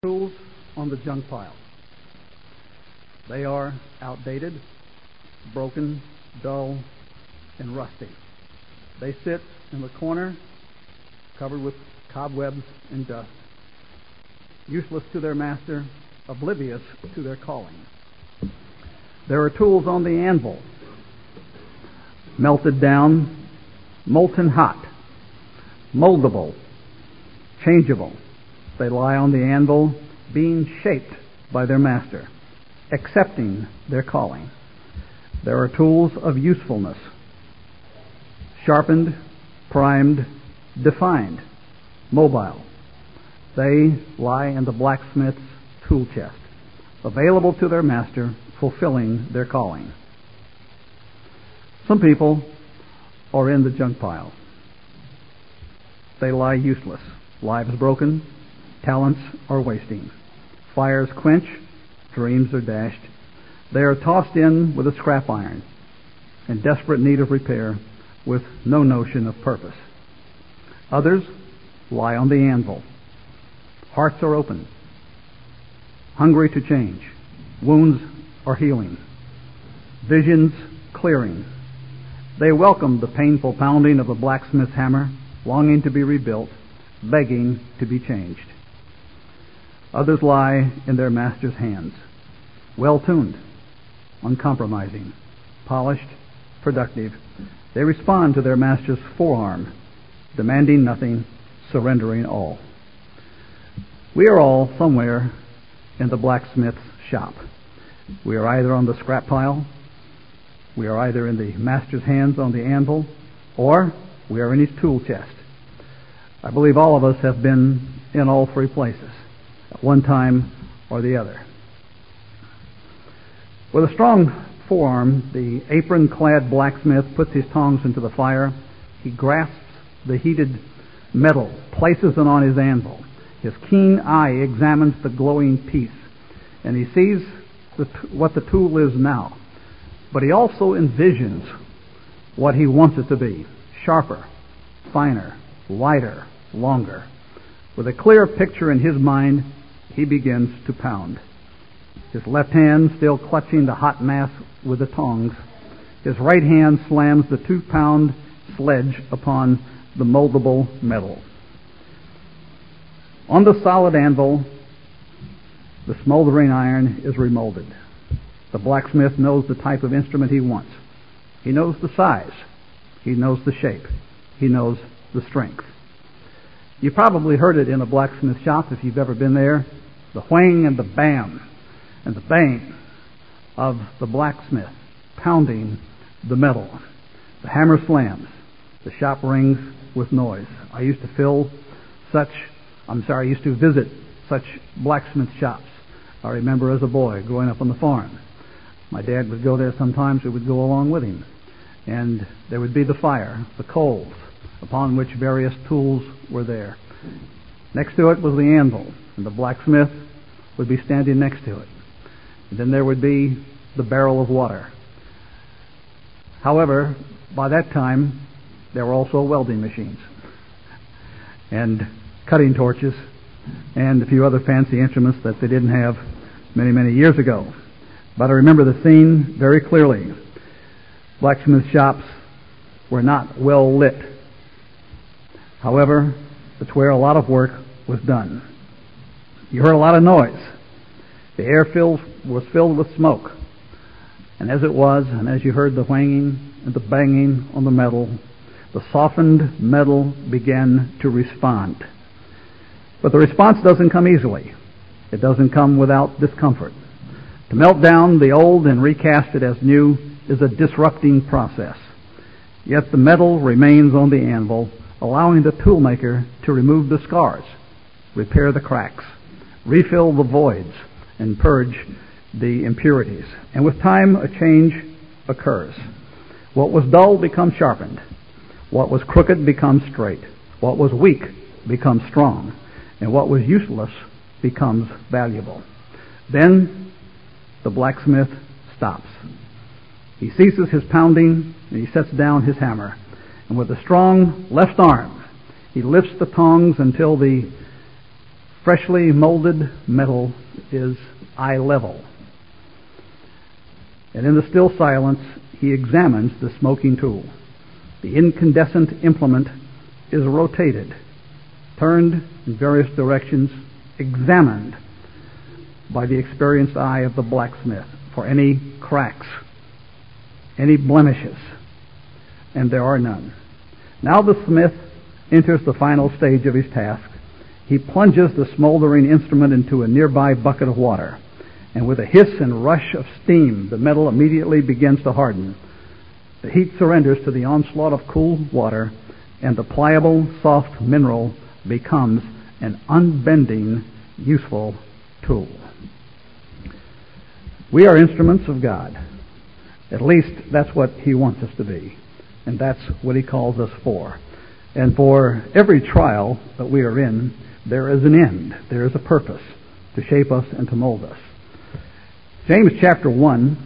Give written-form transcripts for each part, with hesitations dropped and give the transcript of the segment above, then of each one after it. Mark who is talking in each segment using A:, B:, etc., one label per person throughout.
A: Tools on the junk pile. They are outdated, broken, dull, and rusty. They sit in the corner, covered with cobwebs and dust, useless to their master, oblivious to their calling. There are tools on the anvil, melted down, molten hot, moldable, changeable. They lie on the anvil, being shaped by their master, accepting their calling. There are tools of usefulness, sharpened, primed, defined, mobile. They lie in the blacksmith's tool chest, available to their master, fulfilling their calling. Some people are in the junk pile. They lie useless, lives broken, talents are wasting, fires quench, dreams are dashed. They are tossed in with a scrap iron, in desperate need of repair, with no notion of purpose. Others lie on the anvil. Hearts are open, hungry to change. Wounds are healing, visions clearing. They welcome the painful pounding of the blacksmith's hammer, longing to be rebuilt, begging to be changed. Others lie in their master's hands, well-tuned, uncompromising, polished, productive. They respond to their master's forearm, demanding nothing, surrendering all. We are all somewhere in the blacksmith's shop. We are either on the scrap pile, we are either in the master's hands on the anvil, or we are in his tool chest. I believe all of us have been in all three places at one time or the other. With a strong forearm, the apron-clad blacksmith puts his tongs into the fire. He grasps the heated metal, places it on his anvil. His keen eye examines the glowing piece, and he sees what the tool is now. But he also envisions what he wants it to be: sharper, finer, lighter, longer. With a clear picture in his mind, he begins to pound. His left hand still clutching the hot mass with the tongs. His right hand slams the 2-pound sledge upon the moldable metal. On the solid anvil, the smoldering iron is remolded. The blacksmith knows the type of instrument he wants. He knows the size. He knows the shape. He knows the strength. You probably heard it in a blacksmith shop if you've ever been there. The whang and the bam and the bang of the blacksmith pounding the metal. The hammer slams. The shop rings with noise. I used to visit such blacksmith shops. I remember as a boy growing up on the farm. My dad would go there sometimes. We would go along with him. And there would be the fire, the coals, upon which various tools were there. Next to it was the anvil, and the blacksmith would be standing next to it. And then there would be the barrel of water. However, by that time, there were also welding machines and cutting torches and a few other fancy instruments that they didn't have many, many years ago. But I remember the scene very clearly. Blacksmith shops were not well lit. However, it's where a lot of work was done. You heard a lot of noise. The air was filled with smoke. And as it was, and as you heard the whanging and the banging on the metal, the softened metal began to respond. But the response doesn't come easily. It doesn't come without discomfort. To melt down the old and recast it as new is a disrupting process. Yet the metal remains on the anvil, allowing the toolmaker to remove the scars, repair the cracks, refill the voids, and purge the impurities. And with time, a change occurs. What was dull becomes sharpened. What was crooked becomes straight. What was weak becomes strong. And what was useless becomes valuable. Then the blacksmith stops. He ceases his pounding and he sets down his hammer. And with a strong left arm, he lifts the tongs until the Freshly molded metal is eye level. And in the still silence, he examines the smoking tool. The incandescent implement is rotated, turned in various directions, examined by the experienced eye of the blacksmith for any cracks, any blemishes, and there are none. Now the smith enters the final stage of his task. He plunges the smoldering instrument into a nearby bucket of water, and with a hiss and rush of steam, the metal immediately begins to harden. The heat surrenders to the onslaught of cool water, and the pliable, soft mineral becomes an unbending, useful tool. We are instruments of God. At least that's what He wants us to be, and that's what He calls us for. And for every trial that we are in, there is an end. There is a purpose to shape us and to mold us. James chapter 1,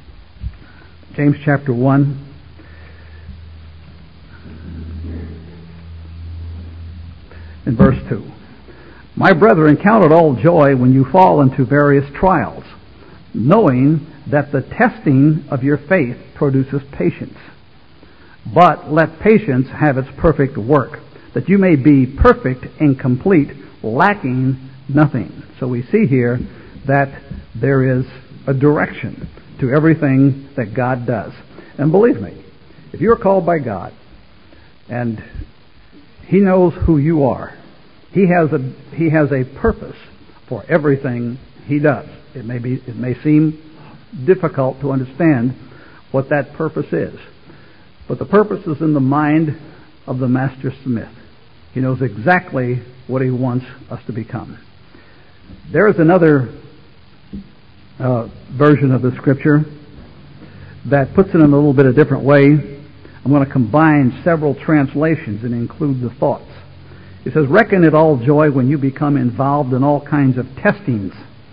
A: in verse 2. My brethren, count it all joy when you fall into various trials, knowing that the testing of your faith produces patience. But let patience have its perfect work, that you may be perfect and complete, lacking nothing. So we see here that there is a direction to everything that God does. And believe me, if you're called by God and He knows who you are, He has a purpose for everything He does. It may seem difficult to understand what that purpose is, but the purpose is in the mind of the master smith. He knows exactly what He wants us to become. There is another version of the Scripture that puts it in a little bit of a different way. I'm going to combine several translations and include the thoughts. It says, reckon it all joy when you become involved in all kinds of testings,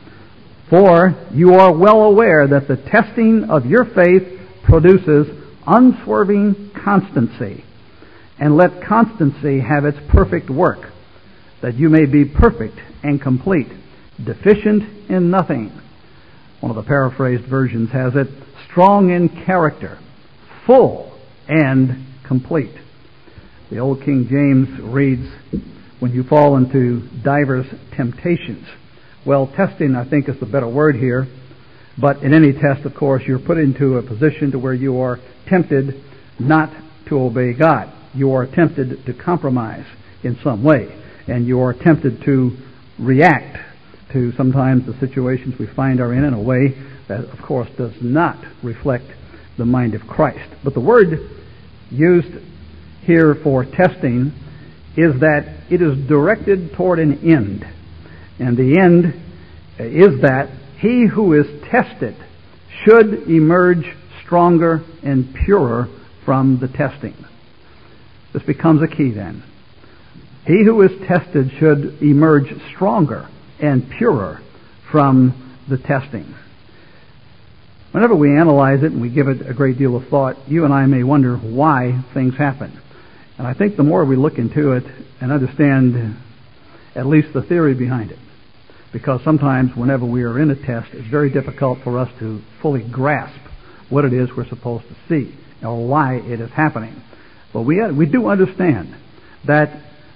A: for you are well aware that the testing of your faith produces unswerving constancy. And let constancy have its perfect work, that you may be perfect and complete, deficient in nothing. One of the paraphrased versions has it, strong in character, full and complete. The old King James reads, when you fall into divers temptations. Well, testing, I think, is the better word here. But in any test, of course, you're put into a position to where you are tempted not to obey God. You are tempted to compromise in some way. And you are tempted to react to sometimes the situations we find are in a way that, of course, does not reflect the mind of Christ. But the word used here for testing is that it is directed toward an end. And the end is that he who is tested should emerge stronger and purer from the testing. This becomes a key then. He who is tested should emerge stronger and purer from the testing. Whenever we analyze it and we give it a great deal of thought, you and I may wonder why things happen. And I think the more we look into it and understand at least the theory behind it, because sometimes whenever we are in a test, it's very difficult for us to fully grasp what it is we're supposed to see or why it is happening. But we do understand that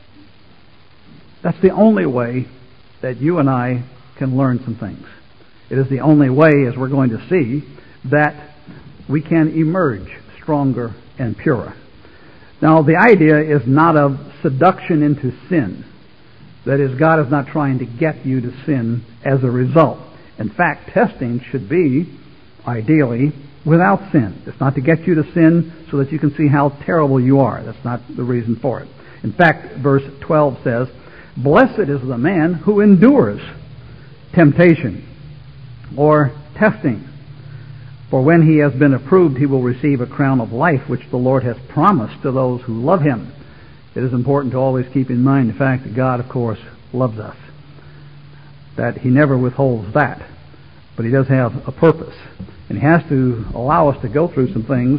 A: that's the only way that you and I can learn some things. It is the only way, as we're going to see, that we can emerge stronger and purer. Now, the idea is not of seduction into sin. That is, God is not trying to get you to sin as a result. In fact, testing should be, ideally, without sin. It's not to get you to sin so that you can see how terrible you are. That's not the reason for it. In fact, verse 12 says, blessed is the man who endures temptation or testing. For when he has been approved, he will receive a crown of life, which the Lord has promised to those who love him. It is important to always keep in mind the fact that God, of course, loves us. That He never withholds that. But He does have a purpose. And He has to allow us to go through some things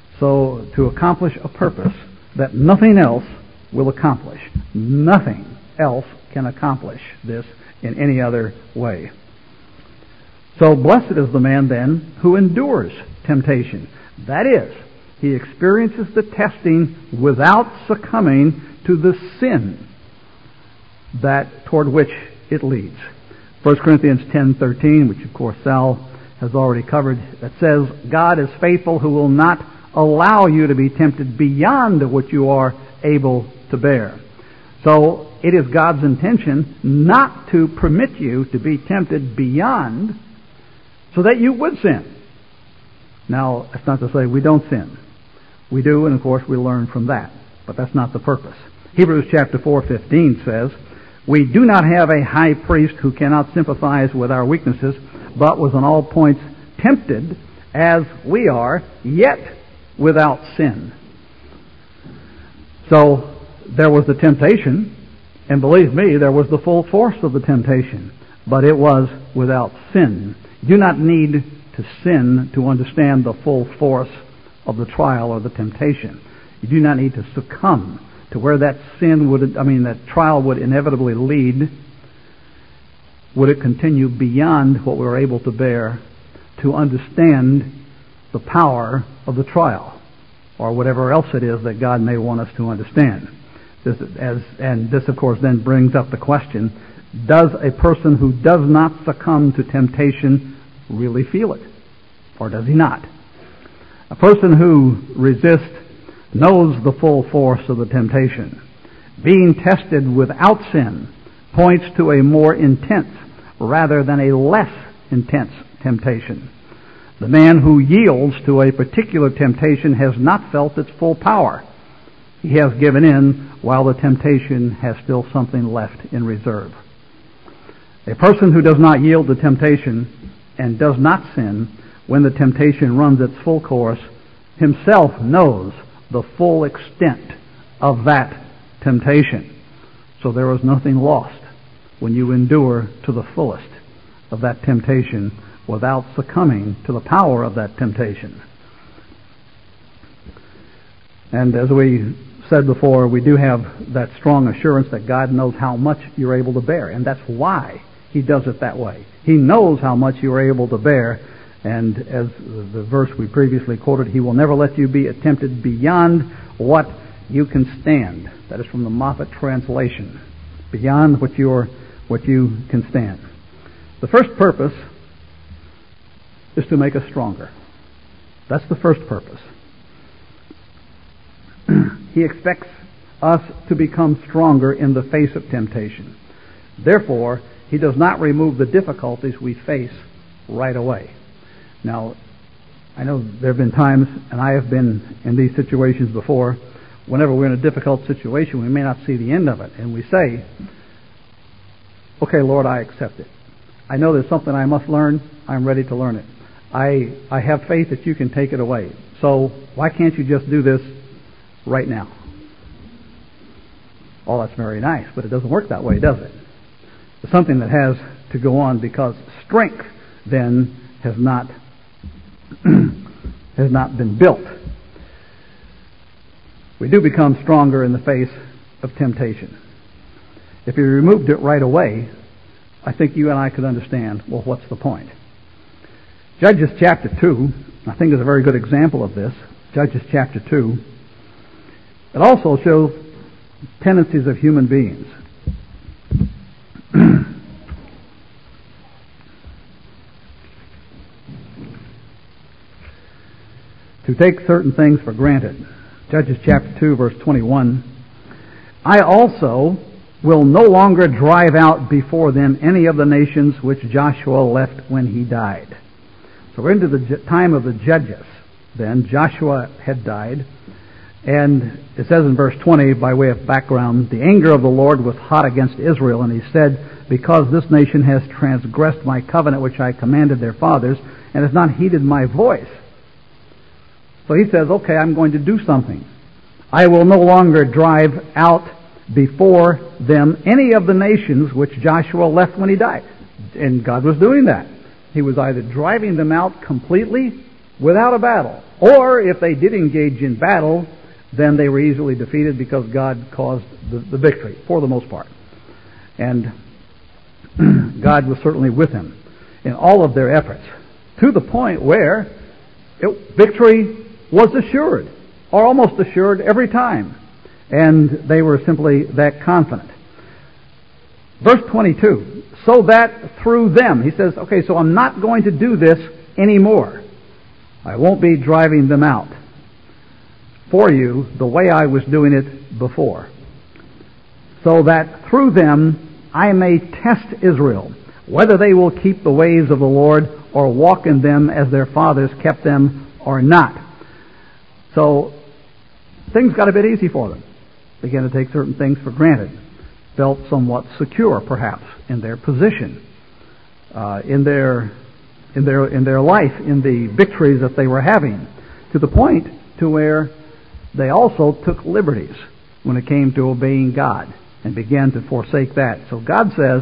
A: so to accomplish a purpose that nothing else will accomplish. Nothing else can accomplish this in any other way. So blessed is the man then who endures temptation. That is, he experiences the testing without succumbing to the sin that toward which it leads. 1 Corinthians 10:13, which of course Sal has already covered, that says, God is faithful who will not allow you to be tempted beyond what you are able to bear. So it is God's intention not to permit you to be tempted beyond so that you would sin. Now, that's not to say we don't sin. We do, and of course we learn from that. But that's not the purpose. Hebrews chapter 4:15 says, we do not have a high priest who cannot sympathize with our weaknesses, but was on all points tempted as we are, yet without sin. So there was the temptation, and believe me, there was the full force of the temptation, but it was without sin. You do not need to sin to understand the full force of the trial or the temptation. You do not need to succumb to where that that trial would inevitably lead. Would it continue beyond what we were able to bear to understand the power of the trial, or whatever else it is that God may want us to understand? This, of course, then brings up the question, does a person who does not succumb to temptation really feel it, or does he not? A person who resists knows the full force of the temptation. Being tested without sin points to a more intense rather than a less intense temptation. The man who yields to a particular temptation has not felt its full power. He has given in while the temptation has still something left in reserve. A person who does not yield to temptation and does not sin when the temptation runs its full course himself knows the full extent of that temptation. So there is nothing lost when you endure to the fullest of that temptation without succumbing to the power of that temptation. And as we said before, we do have that strong assurance that God knows how much you're able to bear, and that's why He does it that way. He knows how much you are able to bear, and as the verse we previously quoted, He will never let you be tempted beyond what you can stand. That is from the Moffat translation. Beyond what you can stand. The first purpose is to make us stronger. That's the first purpose. He expects us to become stronger in the face of temptation. Therefore, He does not remove the difficulties we face right away. Now, I know there have been times, and I have been in these situations before, whenever we're in a difficult situation, we may not see the end of it, and we say, okay, Lord, I accept it. I know there's something I must learn. I'm ready to learn it. I have faith that you can take it away. So why can't you just do this right now? Oh, that's very nice, but it doesn't work that way, does it? It's something that has to go on, because strength then has not been built. We do become stronger in the face of temptation. If you removed it right away, I think you and I could understand, well, what's the point? Judges chapter 2, I think, is a very good example of this. Judges chapter 2. It also shows tendencies of human beings. To take certain things for granted. Judges chapter 2, verse 21. I also will no longer drive out before them any of the nations which Joshua left when he died. So we're into the time of the judges. Then Joshua had died. And it says in verse 20, by way of background, the anger of the Lord was hot against Israel, and He said, because this nation has transgressed my covenant which I commanded their fathers, and has not heeded my voice. So He says, okay, I'm going to do something. I will no longer drive out before them any of the nations which Joshua left when he died. And God was doing that. He was either driving them out completely without a battle, or if they did engage in battle, then they were easily defeated because God caused the victory, for the most part. And God was certainly with him in all of their efforts, to the point where victory was assured, or almost assured every time. And they were simply that confident. Verse 22, so that through them, he says, okay, so I'm not going to do this anymore. I won't be driving them out for you the way I was doing it before. So that through them I may test Israel, whether they will keep the ways of the Lord or walk in them as their fathers kept them or not. So things got a bit easy for them. Began to take certain things for granted. Felt somewhat secure, perhaps, in their position, in their life, in the victories that they were having, to the point to where they also took liberties when it came to obeying God and began to forsake that. So God says,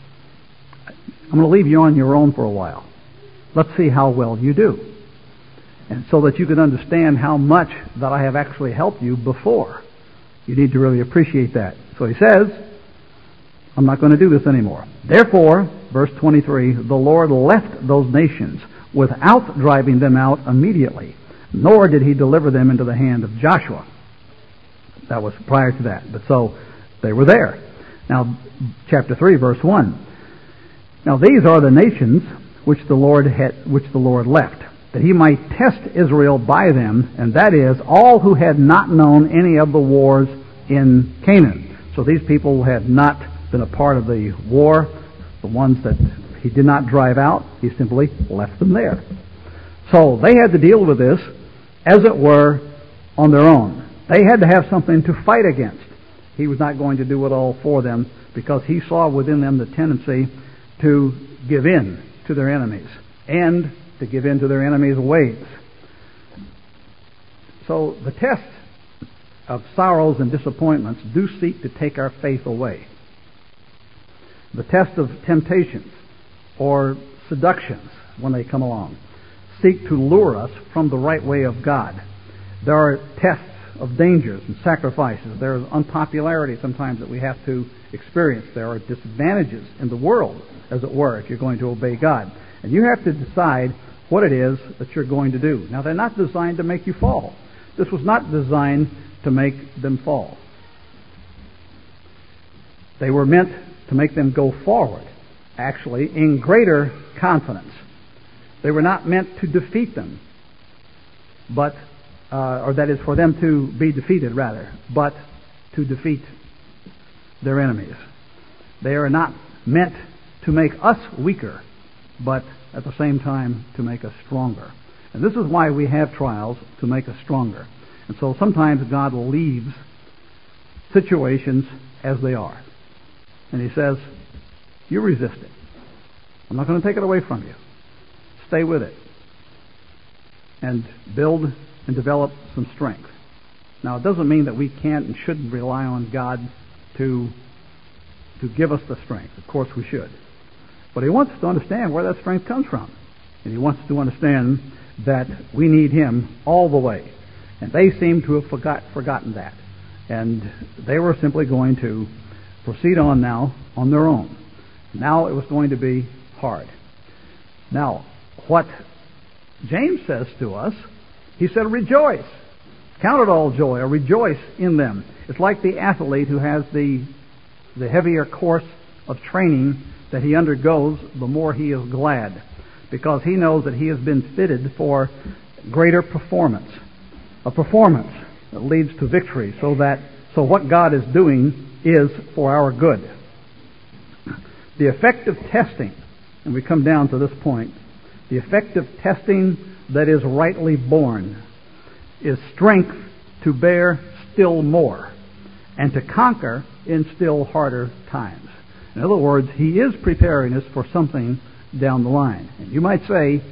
A: I'm going to leave you on your own for a while. Let's see how well you do. And so that you can understand how much that I have actually helped you before. You need to really appreciate that. So he says, I'm not going to do this anymore. Therefore, verse 23, the Lord left those nations without driving them out immediately, nor did he deliver them into the hand of Joshua. That was prior to that. But so they were there. Now, chapter 3, verse 1. Now these are the nations which the Lord left, that he might test Israel by them, and that is all who had not known any of the wars in Canaan. So these people had not been a part of the war, the ones that he did not drive out, he simply left them there. So they had to deal with this, as it were, on their own. They had to have something to fight against. He was not going to do it all for them, because he saw within them the tendency to give in to their enemies, and to give in to their enemies' ways. So the tests of sorrows and disappointments do seek to take our faith away. The test of temptations or seductions, when they come along, seek to lure us from the right way of God. There are tests of dangers and sacrifices. There is unpopularity sometimes that we have to experience. There are disadvantages in the world, as it were, if you're going to obey God. And you have to decide what it is that you're going to do. Now, they're not designed to make you fall. This was not designed to make them fall. They were meant to make them go forward, actually, in greater confidence. They were not meant to defeat them, but, or that is for them to be defeated, rather, but to defeat their enemies. They are not meant to make us weaker, but at the same time to make us stronger. And this is why we have trials, to make us stronger. And so sometimes God leaves situations as they are. And he says, you resist it. I'm not going to take it away from you. Stay with it. And build and develop some strength. Now, it doesn't mean that we can't and shouldn't rely on God to give us the strength. Of course we should. But he wants us to understand where that strength comes from. And he wants us to understand that we need him all the way. And they seem to have forgotten that. And they were simply going to proceed on now on their own. Now it was going to be hard. Now, what James says to us, he said, rejoice. Count it all joy, or rejoice in them. It's like the athlete who has the heavier course of training that he undergoes, the more he is glad, because he knows that he has been fitted for greater performance, a performance that leads to victory, so what God is doing is for our good. The effective testing, and we come down to this point, the effective testing that is rightly born is strength to bear still more and to conquer in still harder times. In other words, he is preparing us for something down the line. And you might say,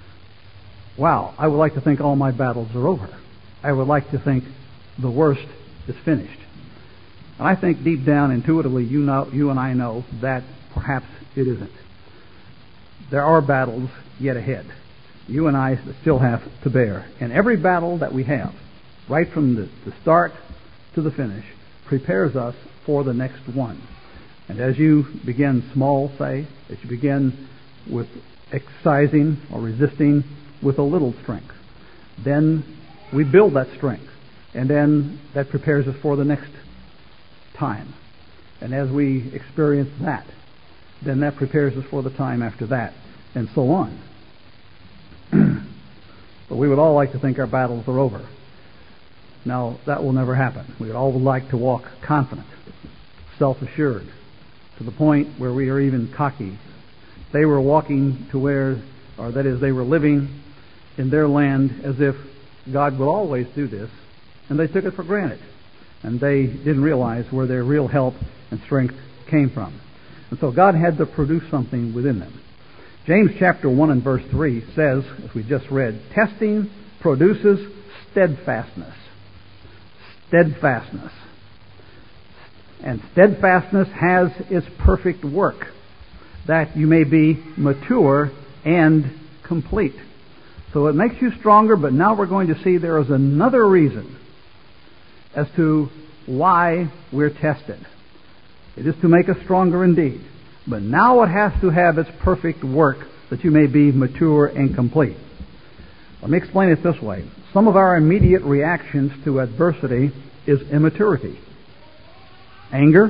A: wow, I would like to think all my battles are over. I would like to think the worst is finished. And I think deep down, intuitively, you and I know that perhaps it isn't. There are battles yet ahead. You and I still have to bear. And every battle that we have, right from the start to the finish, prepares us for the next one. And as you begin small, say, as you begin with exercising or resisting with a little strength, then we build that strength. And then that prepares us for the next time. And as we experience that, then that prepares us for the time after that, and so on. But we would all like to think our battles are over. Now, that will never happen. We would all like to walk confident, self-assured, to the point where we are even cocky. They were walking to where, or that is, they were living in their land as if God would always do this, and they took it for granted. And they didn't realize where their real help and strength came from. And so God had to produce something within them. James chapter 1 and verse 3 says, as we just read, testing produces steadfastness. Steadfastness. And steadfastness has its perfect work, that you may be mature and complete. So it makes you stronger, but now we're going to see there is another reason as to why we're tested. It is to make us stronger indeed. But now it has to have its perfect work, that you may be mature and complete. Let me explain it this way. Some of our immediate reactions to adversity is immaturity. Anger,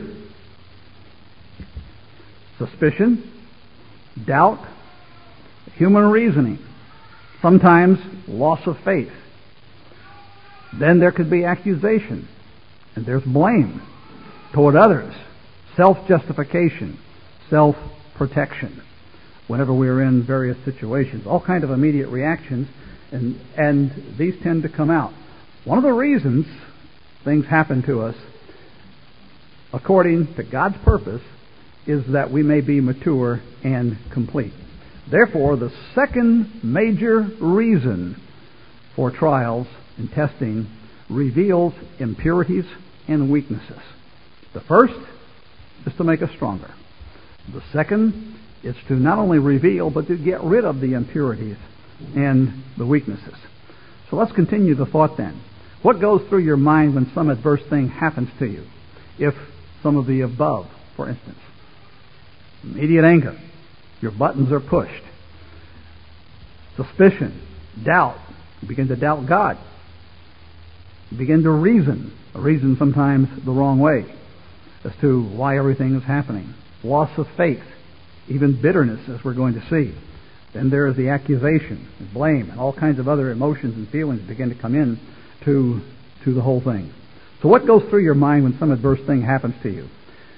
A: suspicion, doubt, human reasoning, sometimes loss of faith. Then there could be accusation, and there's blame toward others, self-justification, self-protection, whenever we are in various situations. All kinds of immediate reactions, and these tend to come out. One of the reasons things happen to us, according to God's purpose, is that we may be mature and complete. Therefore, the second major reason for trials and testing reveals impurities and weaknesses. The first is to make us stronger. The second is to not only reveal, but to get rid of the impurities and the weaknesses. So let's continue the thought then. What goes through your mind when some adverse thing happens to you? If some of the above, for instance. Immediate anger. Your buttons are pushed. Suspicion. Doubt. You begin to doubt God. You begin to reason sometimes the wrong way as to why everything is happening. Loss of faith, even bitterness, as we're going to see. Then there is the accusation and blame, and all kinds of other emotions and feelings begin to come in to the whole thing. So what goes through your mind when some adverse thing happens to you?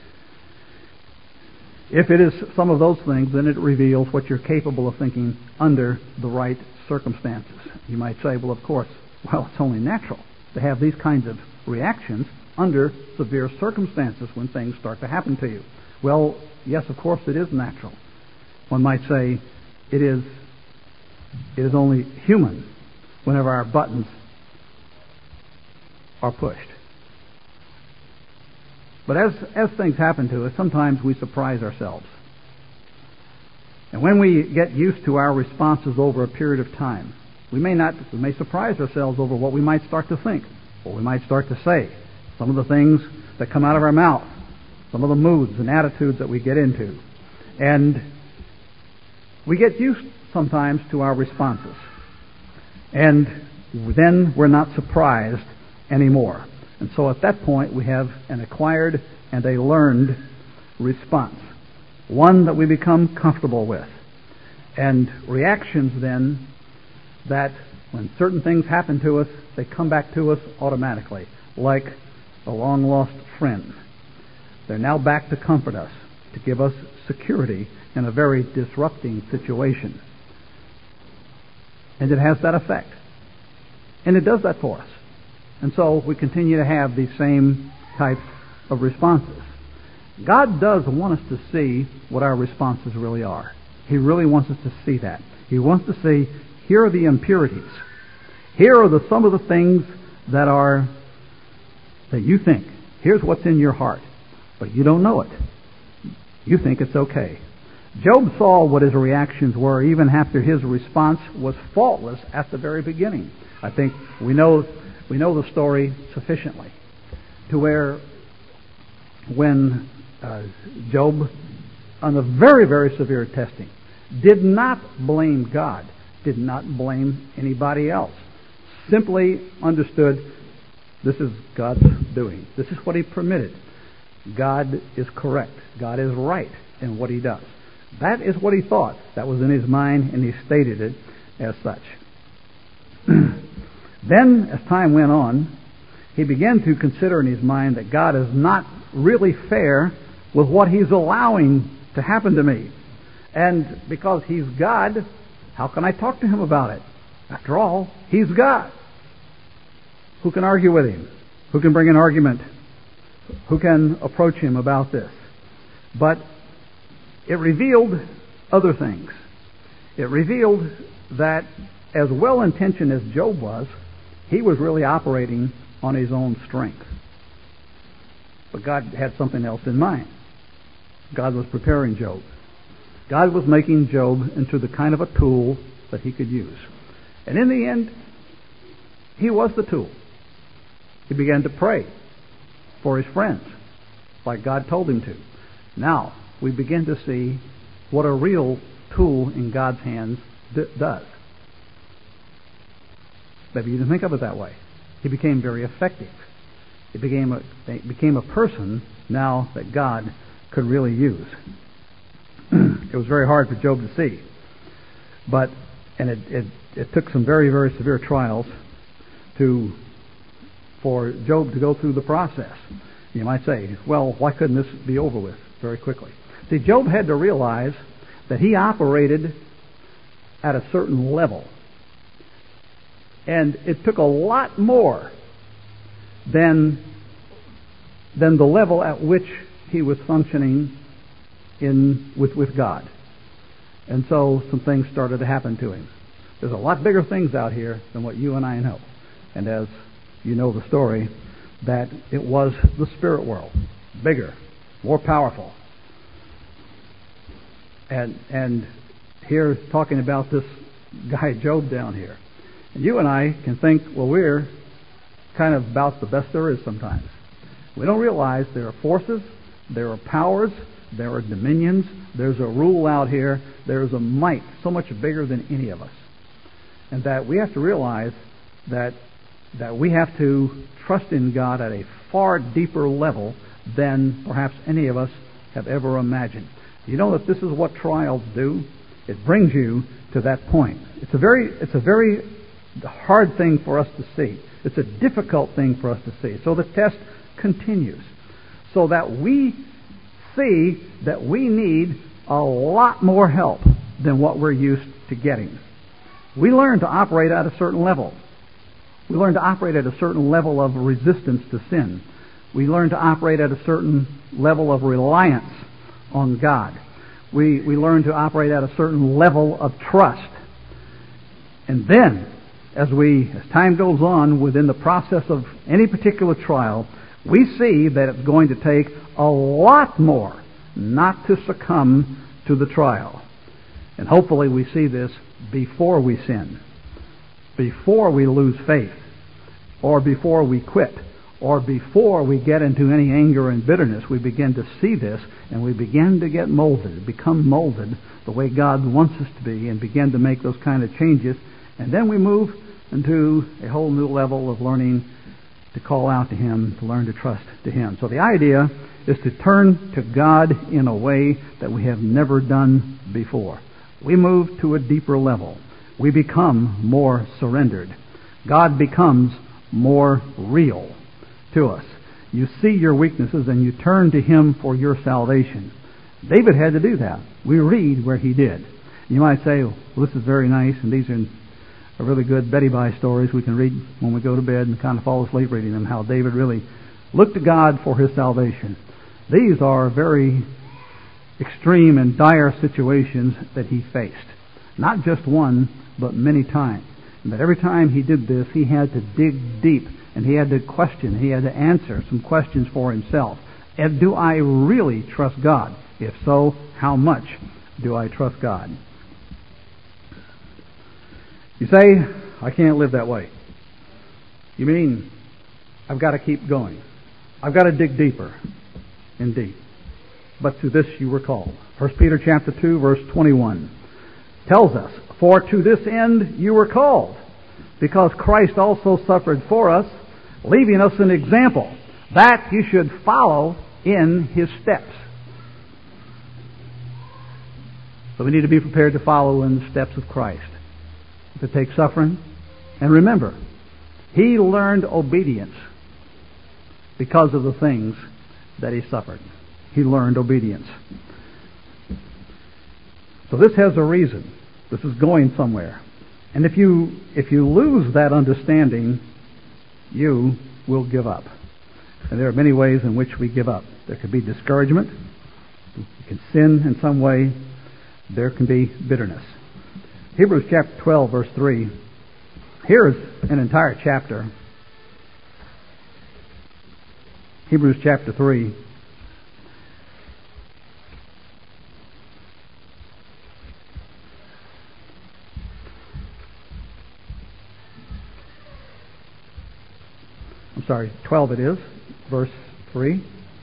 A: If it is some of those things, then it reveals what you're capable of thinking under the right circumstances. You might say, well, of course, it's only natural to have these kinds of reactions under severe circumstances when things start to happen to you. Well, yes, of course, it is natural. One might say it is only human whenever our buttons are pushed. But as things happen to us, sometimes we surprise ourselves. And when we get used to our responses over a period of time, we may surprise ourselves over what we might start to think, what we might start to say, some of the things that come out of our mouth, some of the moods and attitudes that we get into. And we get used sometimes to our responses. And then we're not surprised anymore. And so at that point we have an acquired and a learned response, one that we become comfortable with. And reactions then that when certain things happen to us, they come back to us automatically, like a long-lost friend. They're now back to comfort us, to give us security in a very disrupting situation. And it has that effect. And it does that for us. And so we continue to have these same types of responses. God does want us to see what our responses really are. He really wants us to see that. He wants to see, here are the impurities. Here are some of the things that you think. Here's what's in your heart. But you don't know it. You think it's okay. Job saw what his reactions were even after his response was faultless at the very beginning. I think we know the story sufficiently to where when Job, on the very, very severe testing, did not blame God, did not blame anybody else. Simply understood, this is God's doing. This is what He permitted. God is correct. God is right in what He does. That is what he thought. That was in his mind, and he stated it as such. Then, as time went on, he began to consider in his mind that God is not really fair with what He's allowing to happen to me. And because He's God, how can I talk to Him about it? After all, He's God. Who can argue with Him? Who can bring an argument? Who can approach Him about this? But it revealed other things. It revealed that as well-intentioned as Job was, he was really operating on his own strength. But God had something else in mind. God was preparing Job. God was making Job into the kind of a tool that He could use. And in the end, he was the tool. He began to pray for his friends, like God told him to. Now, we begin to see what a real tool in God's hands does. Maybe you didn't think of it that way. He became very effective. He became a person now that God could really use. It was very hard for Job to see. And it took some very, very severe trials for Job to go through the process. You might say, well, why couldn't this be over with very quickly? See, Job had to realize that he operated at a certain level. And it took a lot more than the level at which he was functioning with God. And so some things started to happen to him. There's a lot bigger things out here than what you and I know. And as you know the story, that it was the spirit world. Bigger, more powerful. And here, talking about this guy Job down here. And you and I can think, well, we're kind of about the best there is sometimes. We don't realize there are forces, there are powers, there are dominions, there's a rule out here, there's a might so much bigger than any of us. And that we have to realize that we have to trust in God at a far deeper level than perhaps any of us have ever imagined. You know that this is what trials do? It brings you to that point. It's a very hard thing for us to see. It's a difficult thing for us to see. So the test continues. So that we see that we need a lot more help than what we're used to getting. We learn to operate at a certain level. We learn to operate at a certain level of resistance to sin. We learn to operate at a certain level of reliance on God. We learn to operate at a certain level of trust. And then, as time goes on within the process of any particular trial, we see that it's going to take a lot more not to succumb to the trial. And hopefully we see this before we sin, before we lose faith, or before we quit, or before we get into any anger and bitterness. We begin to see this, and we begin to get molded, become molded the way God wants us to be, and begin to make those kind of changes. And then we move into a whole new level of learning to call out to Him, to learn to trust to Him. So the idea is to turn to God in a way that we have never done before. We move to a deeper level. We become more surrendered. God becomes more real to us. You see your weaknesses and you turn to Him for your salvation. David had to do that. We read where he did. You might say, well, this is very nice, and these are really good Betty Bye stories we can read when we go to bed and kind of fall asleep reading them, how David really looked to God for his salvation. These are very extreme and dire situations that he faced. Not just one, but many times. And that every time he did this, he had to dig deep, and he had to question, he had to answer some questions for himself. And do I really trust God? If so, how much do I trust God? You say, I can't live that way. You mean, I've got to keep going. I've got to dig deeper. Indeed. but to this you were called. 1 Peter chapter 2, verse 21 tells us, for to this end you were called, because Christ also suffered for us, leaving us an example, that you should follow in his steps. So we need to be prepared to follow in the steps of Christ, to take suffering. And remember, he learned obedience because of the things that he suffered. He learned obedience. So this has a reason. This is going somewhere. And if you lose that understanding, you will give up. And there are many ways in which we give up. There could be discouragement. You can sin in some way. There can be bitterness. Hebrews chapter 12, verse 3. Here is an entire chapter. Hebrews chapter 3. I'm sorry, 12 it is, verse 3.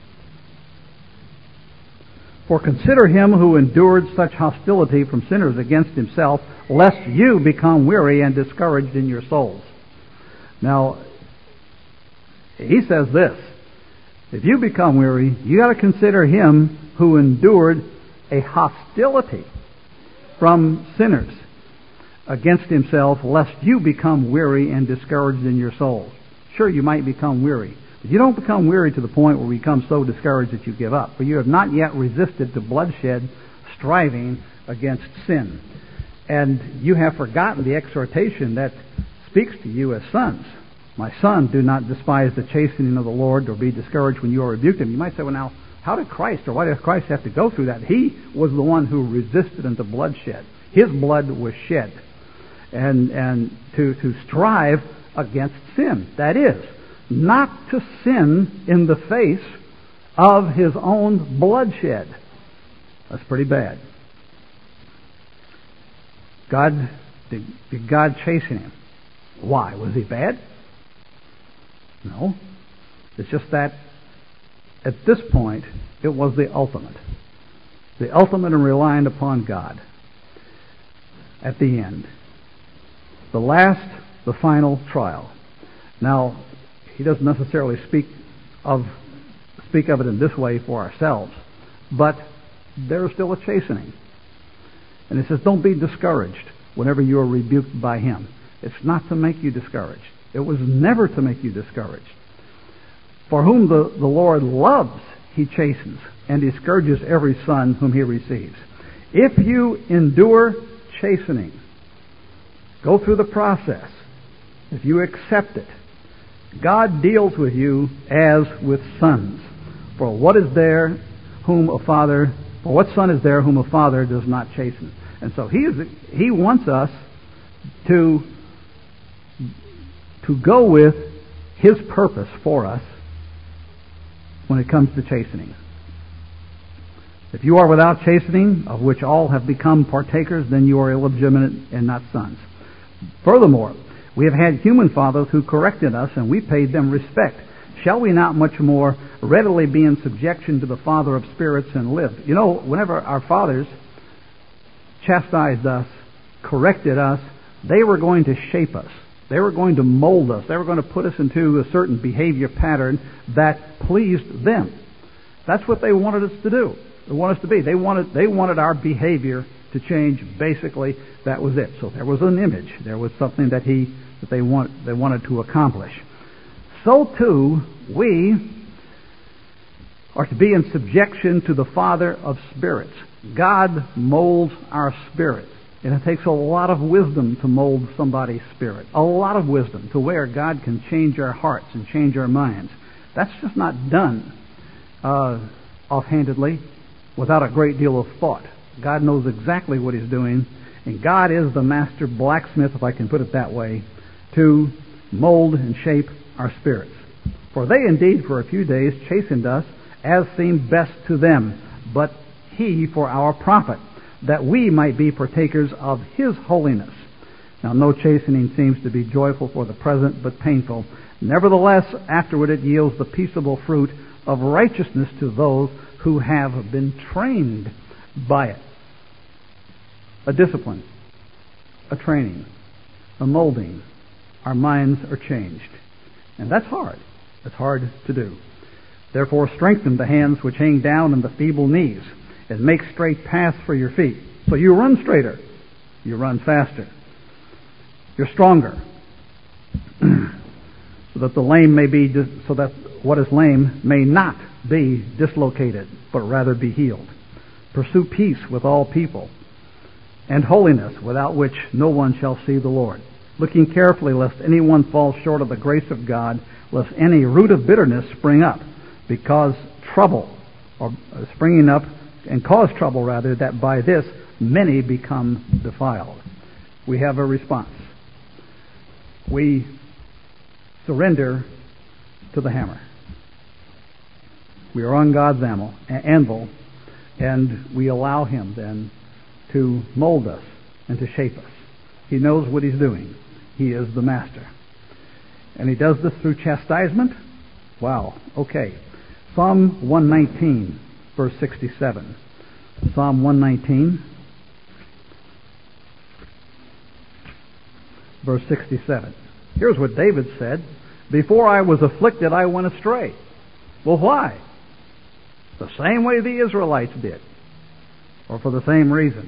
A: For consider him who endured such hostility from sinners against himself, lest you become weary and discouraged in your souls. Now, he says this, if you become weary, you got to consider him who endured a hostility from sinners against himself, lest you become weary and discouraged in your souls. Sure, you might become weary, but you don't become weary to the point where you become so discouraged that you give up. For you have not yet resisted to bloodshed, striving against sin. And you have forgotten the exhortation that speaks to you as sons. My son, do not despise the chastening of the Lord, or be discouraged when you are rebuked him. You might say, well, now, how did Christ, or why did Christ have to go through that? He was the one who resisted unto bloodshed. His blood was shed. And to strive against sin. That is, not to sin in the face of his own bloodshed. That's pretty bad. Did God chasten him? Why? Was he bad? No. It's just that at this point it was the ultimate. The ultimate in relying upon God. At the end. The final trial. Now, he doesn't necessarily speak of it in this way for ourselves, but there is still a chastening. And he says, don't be discouraged whenever you are rebuked by him. It's not to make you discouraged. It was never to make you discouraged. For whom the Lord loves, he chastens, and he scourges every son whom he receives. If you endure chastening, go through the process, if you accept it, God deals with you as with sons. For what son is there whom a father does not chasten? And so he wants us to go with his purpose for us when it comes to chastening. If you are without chastening, of which all have become partakers, then you are illegitimate and not sons. Furthermore, we have had human fathers who corrected us, and we paid them respect. Shall we not much more readily be in subjection to the Father of spirits and live? You know, whenever our fathers chastised us, corrected us, they were going to shape us. They were going to mold us. They were going to put us into a certain behavior pattern that pleased them. That's what they wanted us to do. They wanted us to be. They wanted our behavior to change. Basically, that was it. So there was an image. There was something that they wanted to accomplish. So too, we are to be in subjection to the Father of spirits. God molds our spirits. And it takes a lot of wisdom to mold somebody's spirit. A lot of wisdom to where God can change our hearts and change our minds. That's just not done offhandedly without a great deal of thought. God knows exactly what he's doing, and God is the master blacksmith, if I can put it that way, to mold and shape our spirits. For they indeed for a few days chastened us as seemed best to them, but he for our profit, that we might be partakers of his holiness. Now no chastening seems to be joyful for the present, but painful. Nevertheless, afterward it yields the peaceable fruit of righteousness to those who have been trained by it. A discipline, a training, a molding. Our minds are changed. And that's hard. It's hard to do. Therefore, strengthen the hands which hang down and the feeble knees, and make straight paths for your feet. So you run straighter. You run faster. You're stronger. So that the lame may be, so that what is lame may not be dislocated, but rather be healed. Pursue peace with all people, and holiness, without which no one shall see the Lord. Looking carefully lest anyone fall short of the grace of God, lest any root of bitterness spring up, because trouble, or springing up and cause trouble rather, that by this many become defiled. We have a response. We surrender to the hammer. We are on God's anvil, and we allow Him then to mold us and to shape us. He knows what He's doing. He is the master. And He does this through chastisement. Wow. Okay. Psalm 119, verse 67. Psalm 119, verse 67. Here's what David said. Before I was afflicted, I went astray. Well, why? The same way the Israelites did. Or for the same reason.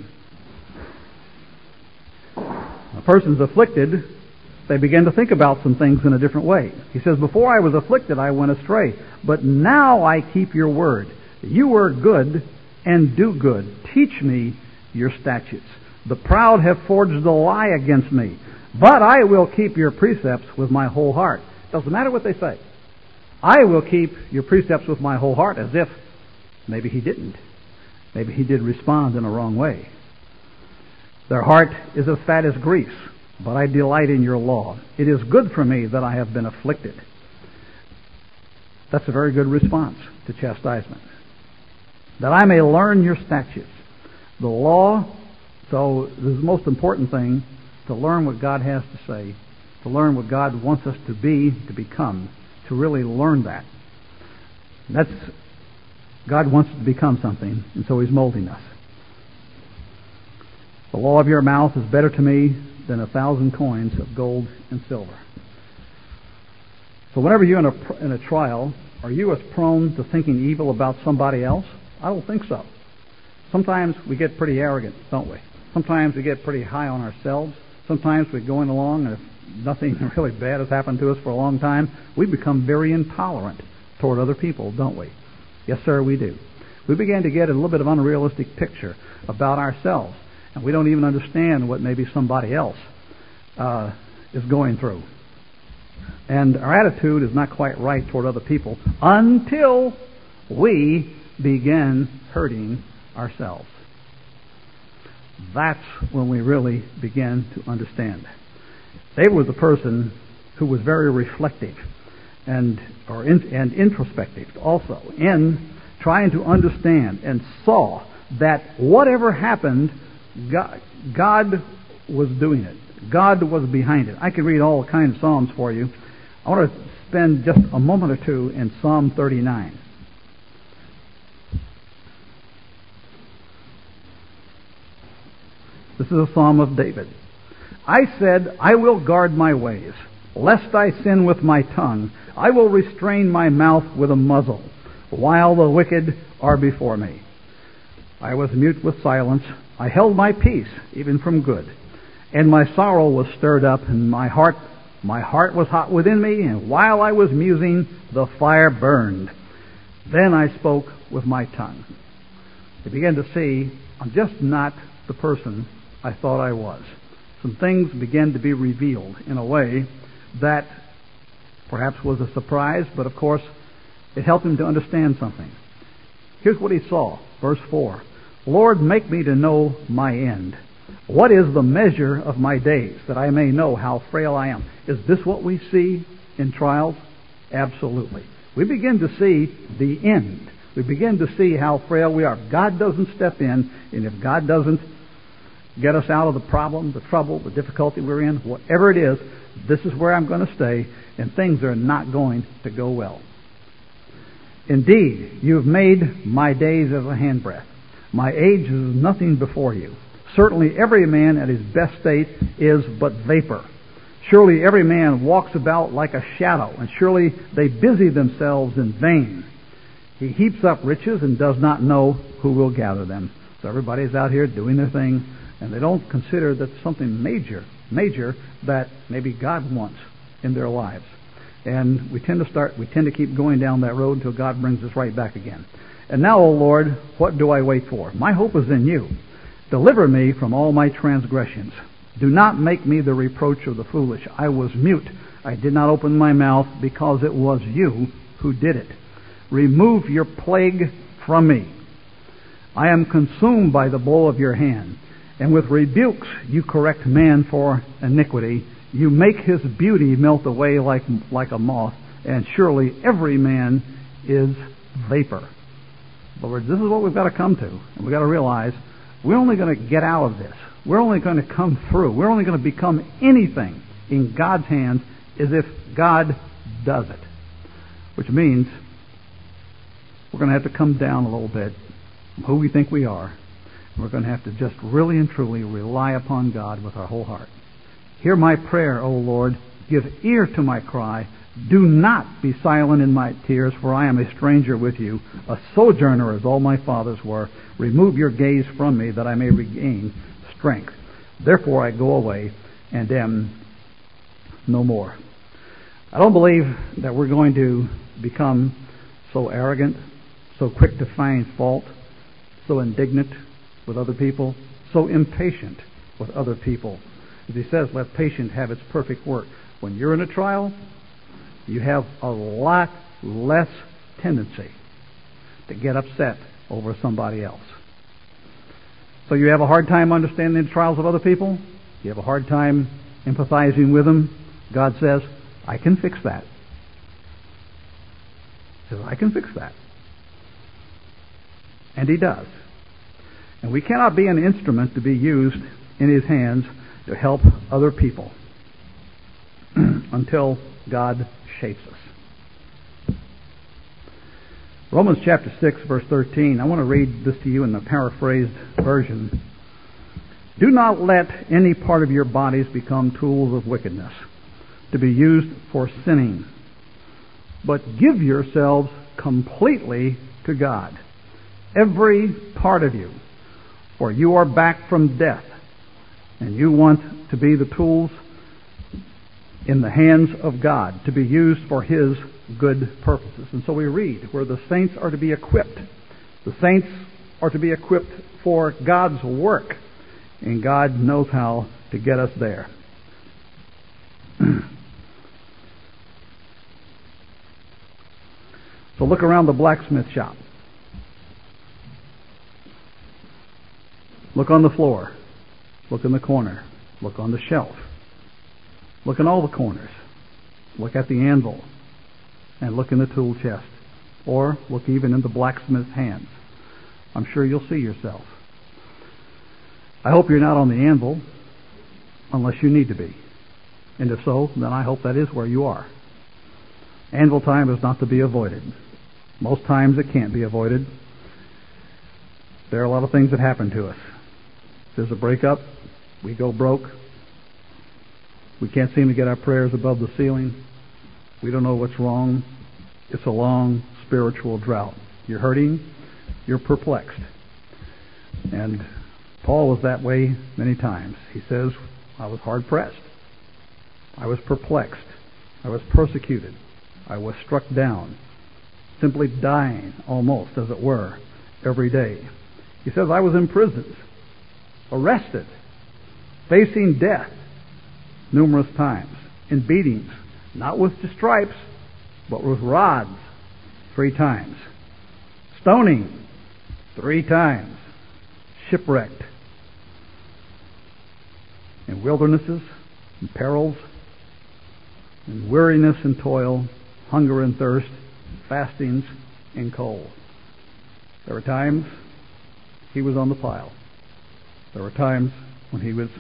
A: A person's afflicted, they begin to think about some things in a different way. He says, before I was afflicted, I went astray. But now I keep your word. You are good and do good. Teach me your statutes. The proud have forged a lie against me, but I will keep your precepts with my whole heart. Doesn't matter what they say. I will keep your precepts with my whole heart, as if maybe he didn't. Maybe he did respond in a wrong way. Their heart is as fat as grease, but I delight in your law. It is good for me that I have been afflicted. That's a very good response to chastisement. That I may learn your statutes. The law, so this is the most important thing, to learn what God has to say, to learn what God wants us to be, to become, to really learn that. That's, God wants us to become something, and so He's molding us. The law of your mouth is better to me than 1,000 coins of gold and silver. So whenever you're in a trial, are you as prone to thinking evil about somebody else? I don't think so. Sometimes we get pretty arrogant, don't we? Sometimes we get pretty high on ourselves. Sometimes we're going along, and if nothing really bad has happened to us for a long time, we become very intolerant toward other people, don't we? Yes, sir, we do. We begin to get a little bit of unrealistic picture about ourselves, and we don't even understand what maybe somebody else is going through. And our attitude is not quite right toward other people until we begin hurting ourselves. That's when we really begin to understand. David was a person who was very reflective and introspective also in trying to understand, and saw that whatever happened, God was doing it. God was behind it. I could read all kinds of Psalms for you. I want to spend just a moment or two in Psalm 39. This is a psalm of David. I said, I will guard my ways, lest I sin with my tongue. I will restrain my mouth with a muzzle, while the wicked are before me. I was mute with silence. I held my peace, even from good. And my sorrow was stirred up, and my heart was hot within me, and while I was musing, the fire burned. Then I spoke with my tongue. I began to see, I'm just not the person I thought I was. Some things began to be revealed in a way that perhaps was a surprise, but of course it helped him to understand something. Here's what he saw, verse 4. Lord, make me to know my end. What is the measure of my days, that I may know how frail I am? Is this what we see in trials? Absolutely. We begin to see the end. We begin to see how frail we are. If God doesn't step in, and if God doesn't get us out of the problem, the trouble, the difficulty we're in, whatever it is, this is where I'm going to stay, and things are not going to go well. Indeed, you have made my days as a handbreadth. My age is nothing before you. Certainly every man at his best state is but vapor. Surely every man walks about like a shadow, and surely they busy themselves in vain. He heaps up riches and does not know who will gather them. So everybody's out here doing their thing, and they don't consider that something major that maybe God wants in their lives. And we tend to keep going down that road until God brings us right back again. And now, O Lord, what do I wait for? My hope is in you. Deliver me from all my transgressions. Do not make me the reproach of the foolish. I was mute. I did not open my mouth because it was you who did it. Remove your plague from me. I am consumed by the blow of your hand. And with rebukes you correct man for iniquity. You make his beauty melt away like a moth. And surely every man is vapor. Lord, this is what we've got to come to. And we've got to realize we're only going to get out of this. We're only going to come through. We're only going to become anything in God's hands as if God does it. Which means we're going to have to come down a little bit from who we think we are. And we're going to have to just really and truly rely upon God with our whole heart. Hear my prayer, O Lord. Give ear to my cry. Do not be silent in my tears, for I am a stranger with you, a sojourner as all my fathers were. Remove your gaze from me, that I may regain strength. Therefore I go away and am no more. I don't believe that we're going to become so arrogant, so quick to find fault, so indignant with other people, so impatient with other people. As he says, let patience have its perfect work. When you're in a trial, you have a lot less tendency to get upset over somebody else. So you have a hard time understanding the trials of other people? You have a hard time empathizing with them? God says, I can fix that. He says, I can fix that. And he does. And we cannot be an instrument to be used in his hands to help other people until God shapes us. Romans chapter 6, verse 13. I want to read this to you in the paraphrased version. Do not let any part of your bodies become tools of wickedness, to be used for sinning, but give yourselves completely to God, every part of you, for you are back from death, and you want to be the tools in the hands of God, to be used for his good purposes. And so we read where the saints are to be equipped. The saints are to be equipped for God's work, and God knows how to get us there. So look around the blacksmith shop. Look on the floor. Look in the corner. Look on the shelf. Look in all the corners. Look at the anvil. And look in the tool chest. Or look even in the blacksmith's hands. I'm sure you'll see yourself. I hope you're not on the anvil unless you need to be. And if so, then I hope that is where you are. Anvil time is not to be avoided. Most times it can't be avoided. There are a lot of things that happen to us. There's a breakup. We go broke. We can't seem to get our prayers above the ceiling. We don't know what's wrong. It's a long spiritual drought. You're hurting. You're perplexed. And Paul was that way many times. He says, I was hard pressed. I was perplexed. I was persecuted. I was struck down. Simply dying, almost, as it were, every day. He says, I was imprisoned, arrested, facing death numerous times, in beatings, not with stripes, but with rods 3 times, stoning 3 times, shipwrecked, in wildernesses, in perils, in weariness and toil, hunger and thirst, fastings and cold. There were times he was on the pile. There were times when he was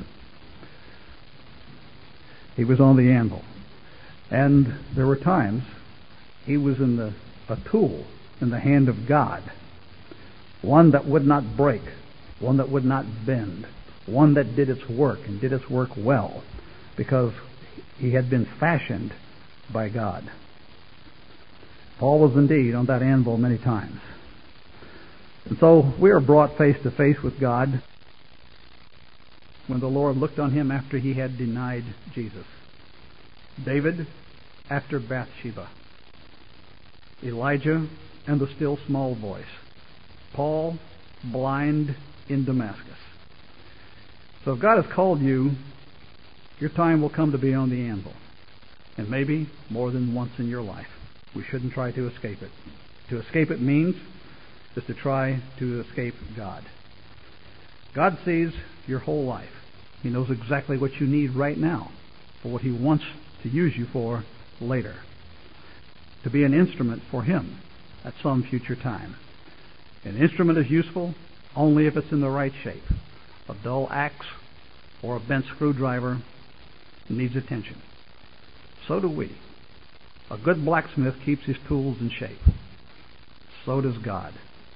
A: on the anvil. And there were times he was a tool in the hand of God, one that would not break, one that would not bend, one that did its work and did its work well, because he had been fashioned by God. Paul was indeed on that anvil many times. And so we are brought face to face with God when the Lord looked on him after he had denied Jesus. David after Bathsheba. Elijah and the still small voice. Paul blind in Damascus. So if God has called you, your time will come to be on the anvil. And maybe more than once in your life. We shouldn't try to escape it. To escape it means is to try to escape God. God sees your whole life. He knows exactly what you need right now for what he wants to use you for later. To be an instrument for him at some future time. An instrument is useful only if it's in the right shape. A dull axe or a bent screwdriver needs attention. So do we. A good blacksmith keeps his tools in shape. So does God.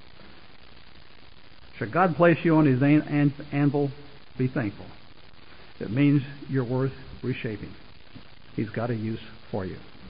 A: Should God place you on his anvil, be thankful. It means you're worth reshaping. He's got a use for you.